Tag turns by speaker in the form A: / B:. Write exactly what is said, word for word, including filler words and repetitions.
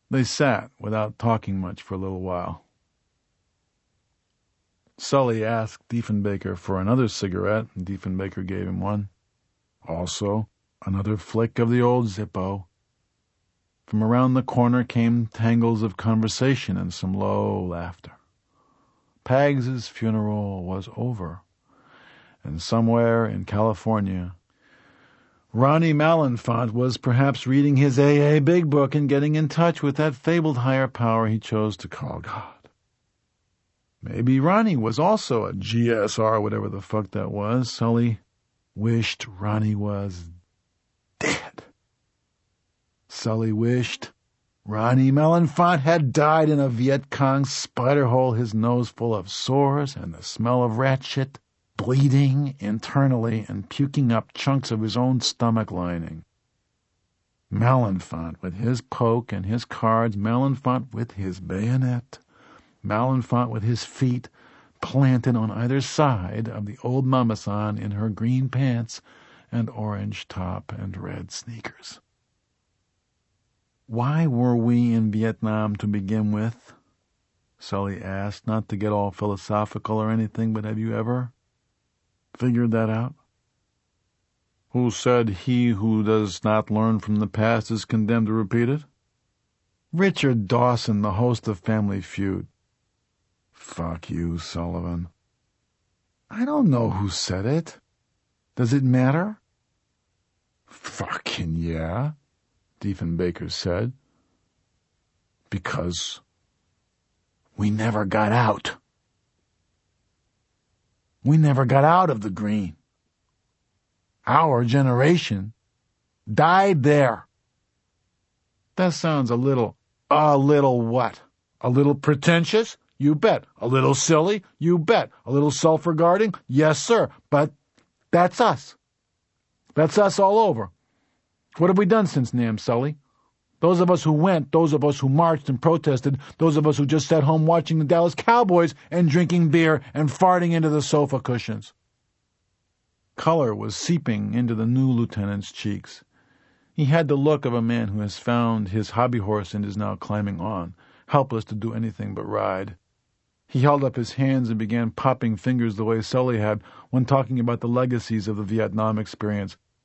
A: They sat without talking much for a little while. Sully asked Diefenbaker for another cigarette, and Diefenbaker gave him one. Also, another flick of the old Zippo. From around the corner came tangles of conversation and some low laughter. Paggs's funeral was over, and somewhere in California, Ronnie Malenfant was perhaps reading his A A Big Book and getting in touch with that fabled higher power he chose to call God. Maybe Ronnie was also a G S R, whatever the fuck that was. Sully wished Ronnie was dead. Sully wished Ronnie Malenfant had died in a Viet Cong spider hole, his nose full of sores and the smell of rat shit, bleeding internally and puking up chunks of his own stomach lining. Malenfant with his poke and his cards, Malenfant with his bayonet, Malenfant with his feet planted on either side of the old mamasan in her green pants and orange top and red sneakers. Why were we in Vietnam to begin with? Sully asked, not to get all philosophical or anything, but have you ever figured that out? Who said he who does not learn from the past is condemned to repeat it? Richard Dawson, the host of Family Feud. Fuck you, Sullivan. I don't know who said it. Does it matter? Fucking yeah, Diefenbaker said. Because we never got out. We never got out of the green. Our generation died there. That sounds a little, a little what? A little pretentious? You bet. A little silly? You bet. A little self-regarding? Yes, sir. But that's us. That's us all over. What have we done since Nam, Sully? Those of us who went, those of us who marched and protested, those of us who just sat home watching the Dallas Cowboys and drinking beer and farting into the sofa cushions. Color was seeping into the new lieutenant's cheeks. He had the look of a man who has found his hobby horse and is now climbing on, helpless to do anything but ride. He held up his hands and began popping fingers the way Sully had when talking about the legacies of the Vietnam experience.